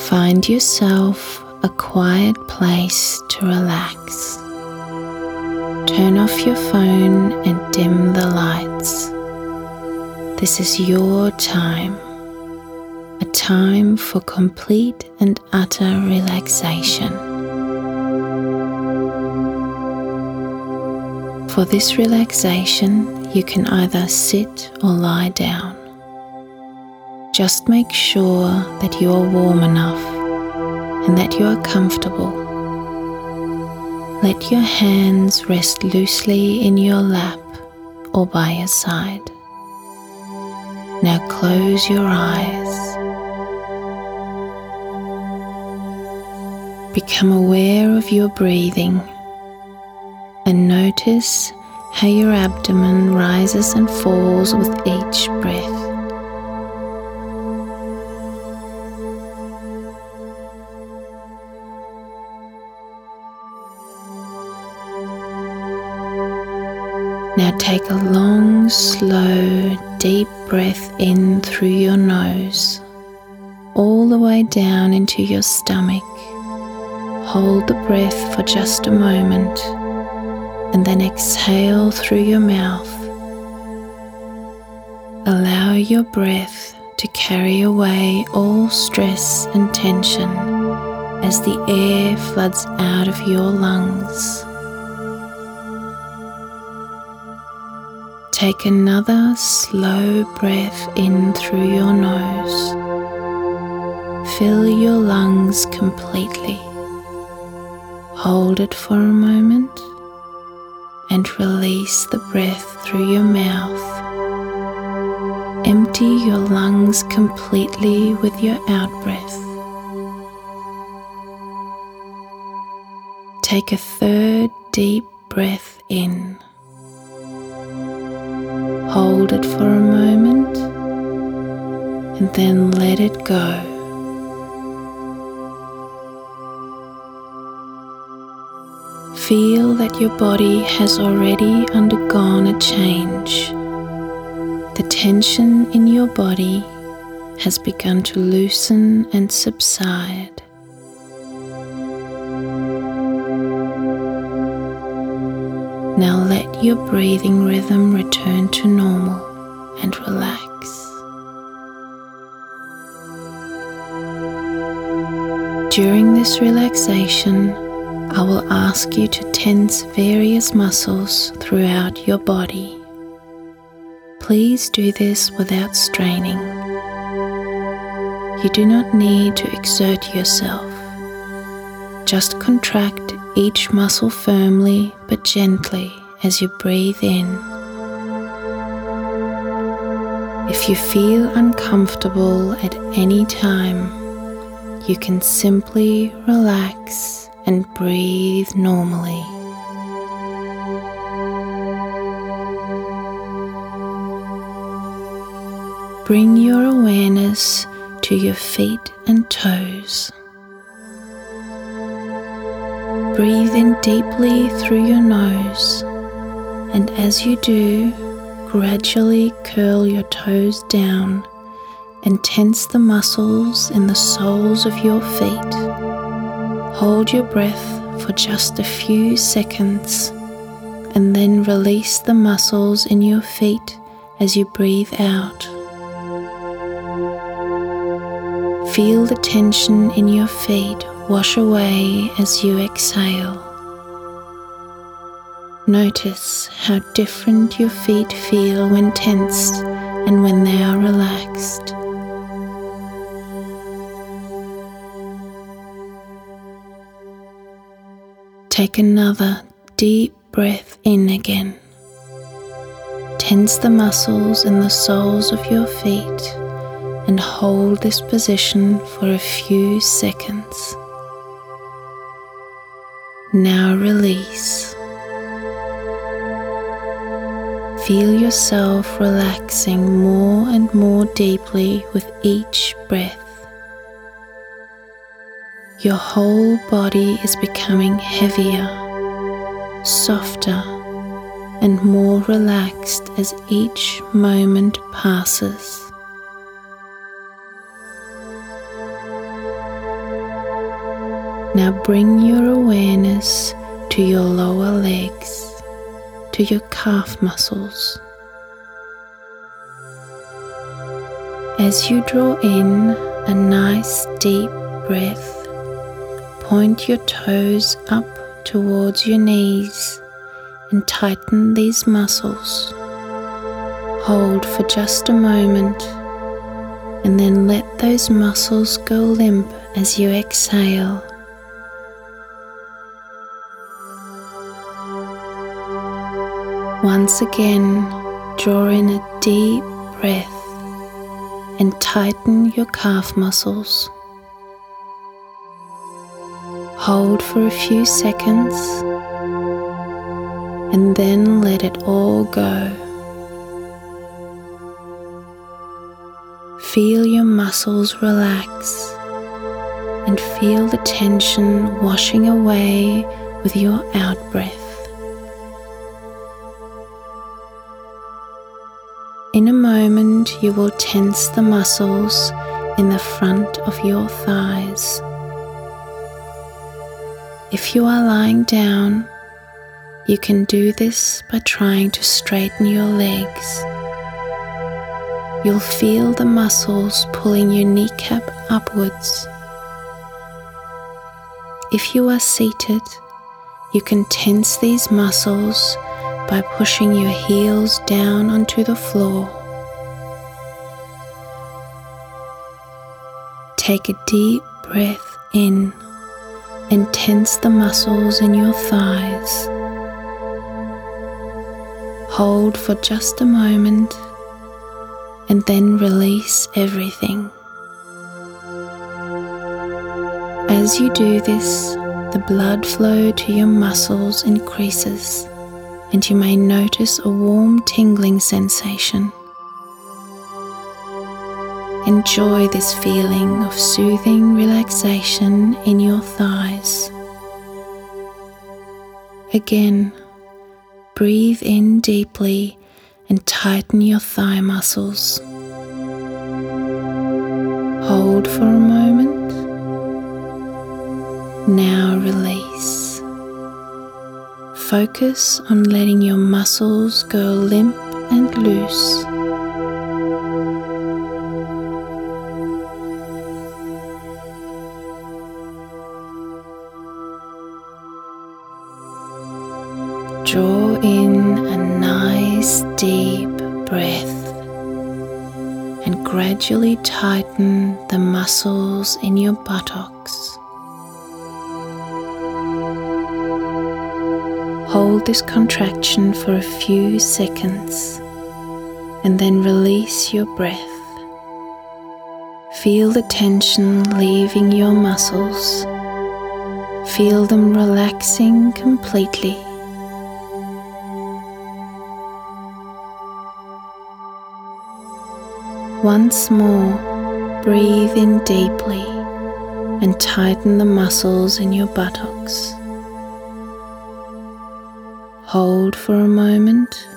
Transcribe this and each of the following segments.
Find yourself a quiet place to relax. Turn off your phone and dim the lights. This is your time, a time for complete and utter relaxation. For this relaxation, you can either sit or lie down. Just make sure that you are warm enough and that you are comfortable. Let your hands rest loosely in your lap or by your side. Now close your eyes. Become aware of your breathing and notice how your abdomen rises and falls with each breath. Now take a long, slow, deep breath in through your nose, all the way down into your stomach. Hold the breath for just a moment, and then exhale through your mouth. Allow your breath to carry away all stress and tension as the air floods out of your lungs. Take another slow breath in through your nose. Fill your lungs completely. Hold it for a moment and release the breath through your mouth. Empty your lungs completely with your out-breath. Take a third deep breath in. Hold it for a moment and then let it go. Feel that your body has already undergone a change. The tension in your body has begun to loosen and subside. Now let your breathing rhythm return to normal and relax. During this relaxation, I will ask you to tense various muscles throughout your body. Please do this without straining. You do not need to exert yourself. Just contract each muscle firmly but gently as you breathe in. If you feel uncomfortable at any time, you can simply relax and breathe normally. Bring your awareness to your feet and toes. Breathe in deeply through your nose, and as you do, gradually curl your toes down and tense the muscles in the soles of your feet. Hold your breath for just a few seconds and then release the muscles in your feet as you breathe out. Feel the tension in your feet wash away as you exhale. Notice how different your feet feel when tensed and when they are relaxed. Take another deep breath in again. Tense the muscles in the soles of your feet and hold this position for a few seconds. Now release. Feel yourself relaxing more and more deeply with each breath. Your whole body is becoming heavier, softer, and more relaxed as each moment passes. Now bring your awareness to your lower legs, to your calf muscles. As you draw in a nice deep breath, point your toes up towards your knees and tighten these muscles. Hold for just a moment and then let those muscles go limp as you exhale. Once again, draw in a deep breath and tighten your calf muscles. Hold for a few seconds and then let it all go. Feel your muscles relax and feel the tension washing away with your out-breath. In a moment, you will tense the muscles in the front of your thighs. If you are lying down, you can do this by trying to straighten your legs. You'll feel the muscles pulling your kneecap upwards. If you are seated, you can tense these muscles by pushing your heels down onto the floor. Take a deep breath in and tense the muscles in your thighs. Hold for just a moment and then release everything. As you do this, the blood flow to your muscles increases, and you may notice a warm tingling sensation. Enjoy this feeling of soothing relaxation in your thighs. Again, breathe in deeply and tighten your thigh muscles. Hold for a moment. Now release. Focus on letting your muscles go limp and loose. Draw in a nice deep breath and gradually tighten the muscles in your buttocks. Hold this contraction for a few seconds and then release your breath. Feel the tension leaving your muscles. Feel them relaxing completely. Once more, breathe in deeply and tighten the muscles in your buttocks. Hold for a moment.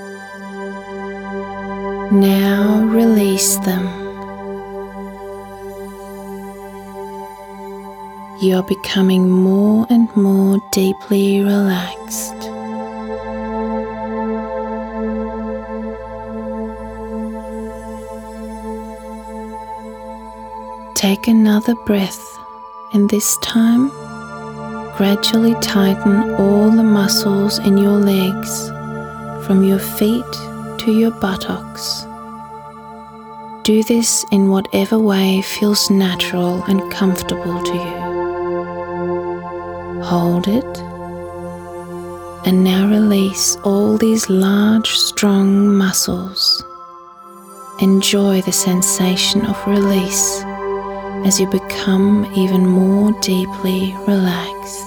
Now release them. You are becoming more and more deeply relaxed. Take another breath, and this time, gradually tighten all the muscles in your legs, from your feet to your buttocks. Do this in whatever way feels natural and comfortable to you. Hold it, and now release all these large, strong muscles. Enjoy the sensation of release as you become even more deeply relaxed.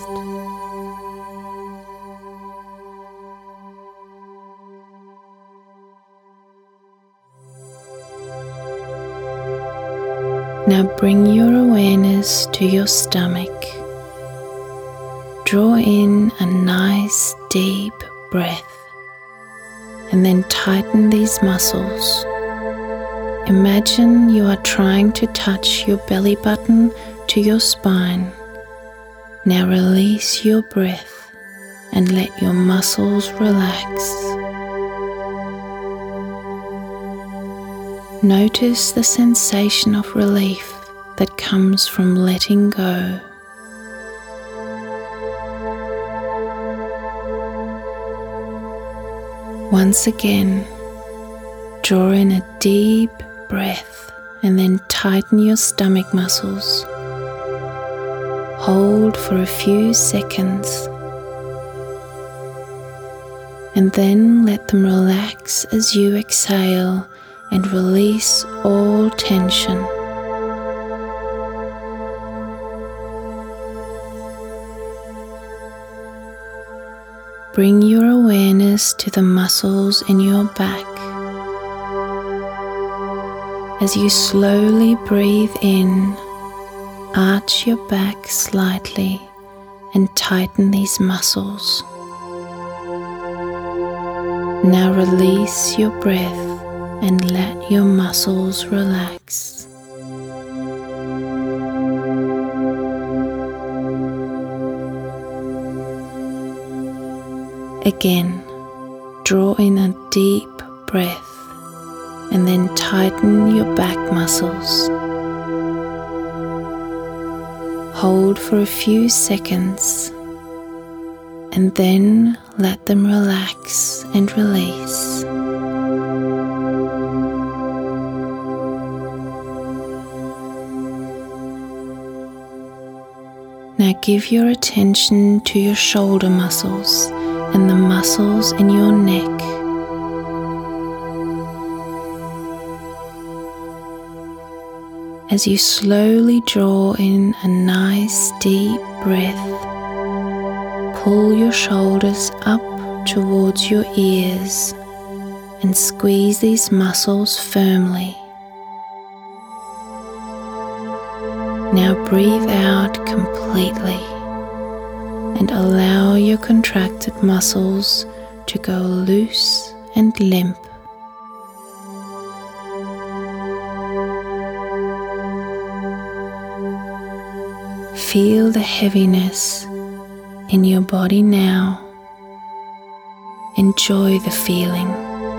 Now bring your awareness to your stomach. Draw in a nice deep breath and then tighten these muscles. Imagine you are trying to touch your belly button to your spine. Now release your breath and let your muscles relax. Notice the sensation of relief that comes from letting go. Once again, draw in a deep breath and then tighten your stomach muscles. Hold for a few seconds and then let them relax as you exhale and release all tension. Bring your awareness to the muscles in your back. As you slowly breathe in, arch your back slightly and tighten these muscles. Now release your breath and let your muscles relax. Again, draw in a deep breath and then tighten your back muscles. Hold for a few seconds and then let them relax and release. Now give your attention to your shoulder muscles and the muscles in your neck. As you slowly draw in a nice deep breath, pull your shoulders up towards your ears and squeeze these muscles firmly. Now breathe out completely and allow your contracted muscles to go loose and limp. Feel the heaviness in your body now. Enjoy the feeling.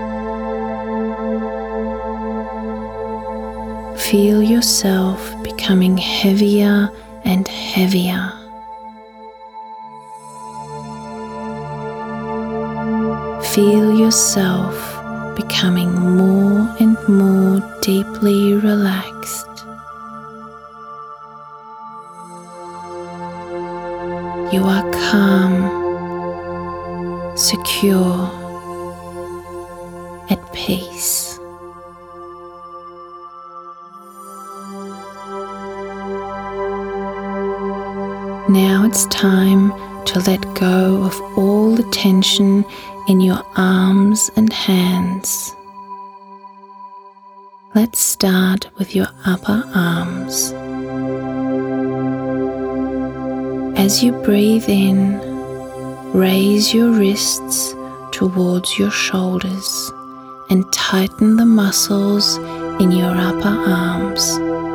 Feel yourself becoming heavier and heavier. Feel yourself becoming more and more deeply relaxed. You are calm, secure, at peace. Now it's time to let go of all the tension in your arms and hands. Let's start with your upper arms. As you breathe in, raise your wrists towards your shoulders and tighten the muscles in your upper arms.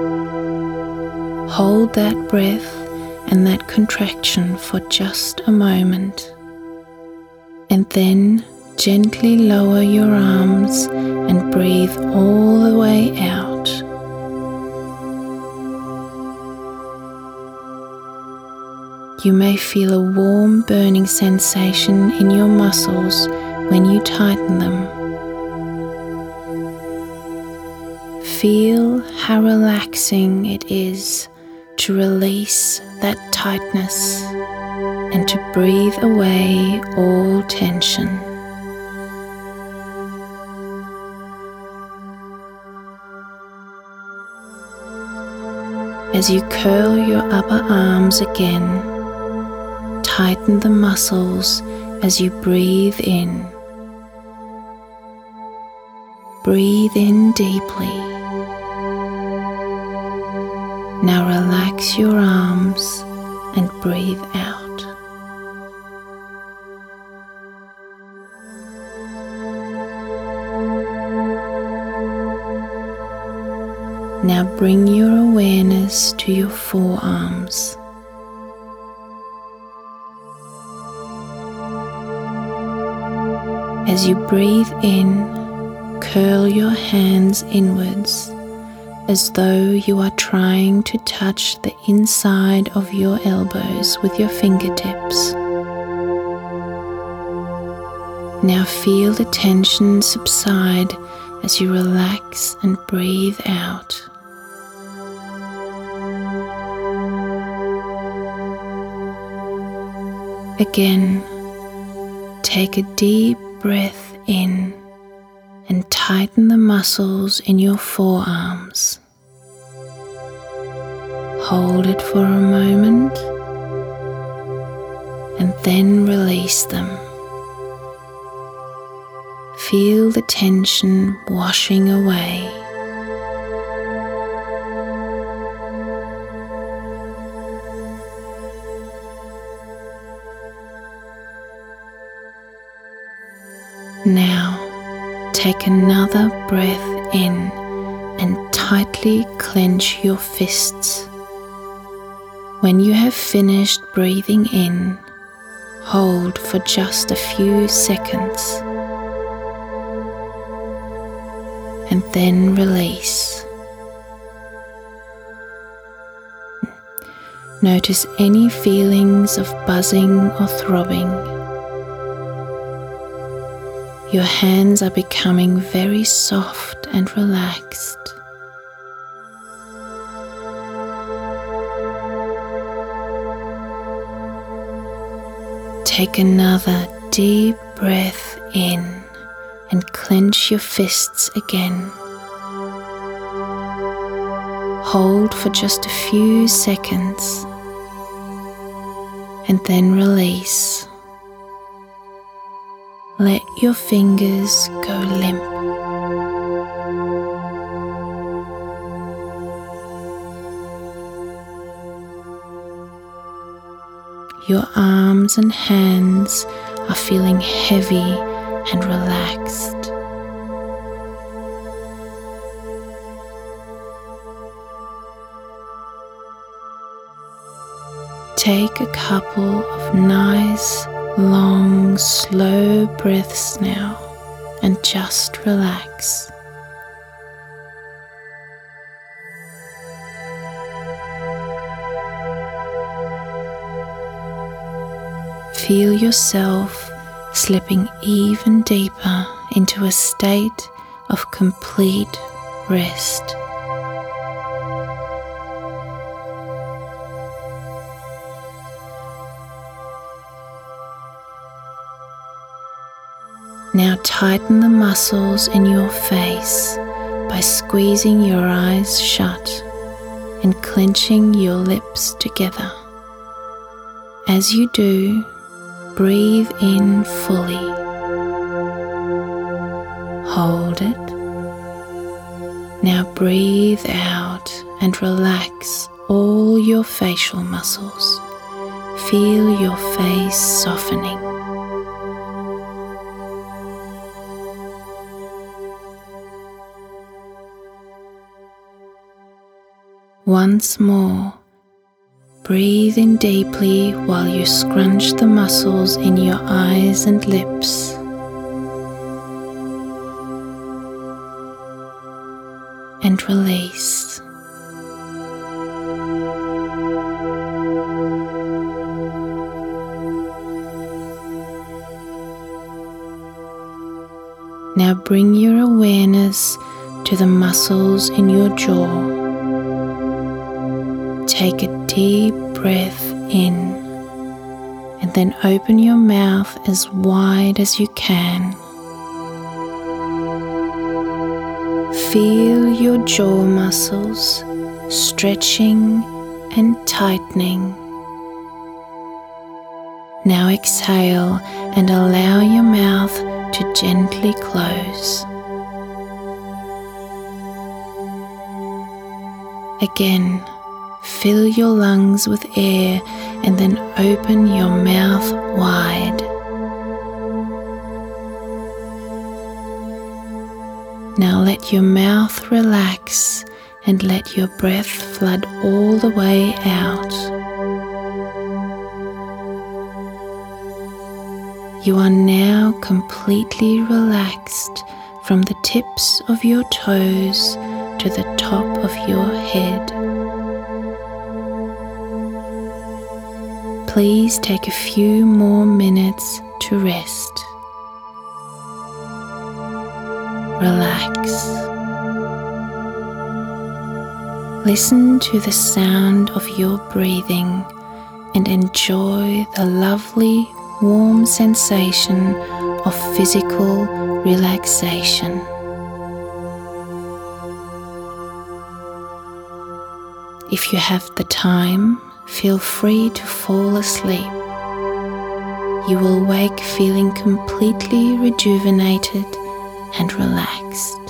Hold that breath and that contraction for just a moment, and then gently lower your arms and breathe all the way out. You may feel a warm burning sensation in your muscles when you tighten them. Feel how relaxing it is to release that tightness and to breathe away all tension. As you curl your upper arms again, tighten the muscles as you breathe in. Breathe in deeply. Now relax your arms and breathe out. Now bring your awareness to your forearms. As you breathe in, curl your hands inwards as though you are trying to touch the inside of your elbows with your fingertips. Now feel the tension subside as you relax and breathe out. Again, take a deep breath in and tighten the muscles in your forearms. Hold it for a moment and then release them. Feel the tension washing away. Now, take another breath in and tightly clench your fists. When you have finished breathing in, hold for just a few seconds and then release. Notice any feelings of buzzing or throbbing. Your hands are becoming very soft and relaxed. Take another deep breath in and clench your fists again. Hold for just a few seconds and then release. Let your fingers go limp. Your arms and hands are feeling heavy and relaxed. Take a couple of nice, long, slow breaths now and just relax. Feel yourself slipping even deeper into a state of complete rest. Now tighten the muscles in your face by squeezing your eyes shut and clenching your lips together. As you do, breathe in fully. Hold it. Now breathe out and relax all your facial muscles. Feel your face softening. Once more, breathe in deeply while you scrunch the muscles in your eyes and lips. And release. Now bring your awareness to the muscles in your jaw. Take a deep breath in and then open your mouth as wide as you can. Feel your jaw muscles stretching and tightening. Now exhale and allow your mouth to gently close. Again, fill your lungs with air and then open your mouth wide. Now let your mouth relax and let your breath flood all the way out. You are now completely relaxed from the tips of your toes to the top of your head. Please take a few more minutes to rest. Relax. Listen to the sound of your breathing and enjoy the lovely, warm sensation of physical relaxation. If you have the time, feel free to fall asleep. You will wake feeling completely rejuvenated and relaxed.